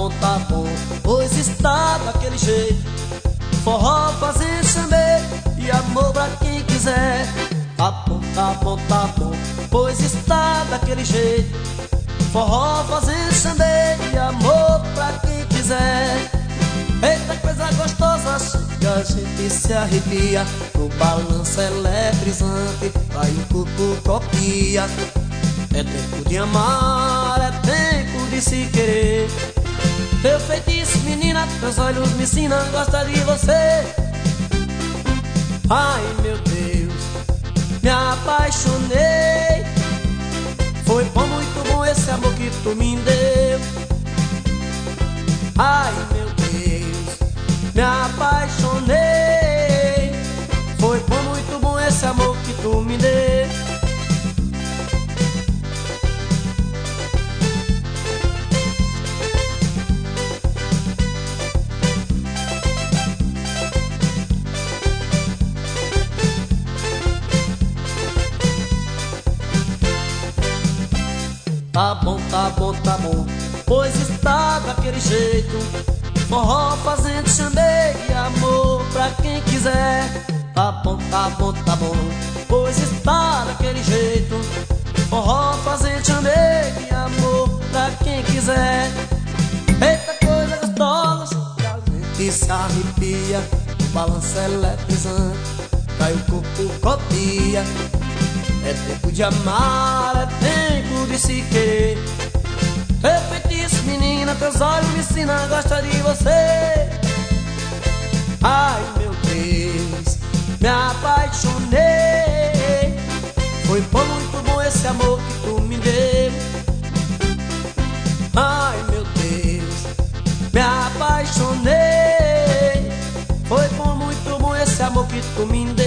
tá bom, pois está daquele jeito. Forró fazendo chamê e amor pra quem quiser. Tá bom, pois está daquele jeito. Forró fazendo chamê e amor pra quem quiser. Eita coisa gostosa, chega, a gente se arrepia. No balanço eletrizante, vai o corpo copia. É tempo de amar, é tempo de se querer. Teu feitiço, menina, teus olhos me ensinam a gostar de você. Ai, meu Deus, me apaixonei. Foi bom, muito bom esse amor que tu me deu. Ai, meu Deus, me apaixonei. Foi bom, muito bom esse amor que tu me deu. Tá bom, pois está daquele jeito. Forró fazendo chamê e amor pra quem quiser. Tá bom, pois está daquele jeito. Forró fazendo chamê e amor pra quem quiser. Eita coisa gostosa, que a gente se arrepia. O balanço eletrizante, cai o corpo copia. É tempo de amar, é tempo de se querer. Teu feitiço, menina, teus olhos me ensinam a gostar de você. Ai, meu Deus, me apaixonei. Foi bom, muito bom esse amor que tu me deu. Ai, meu Deus, me apaixonei. Foi bom, muito bom esse amor que tu me deu.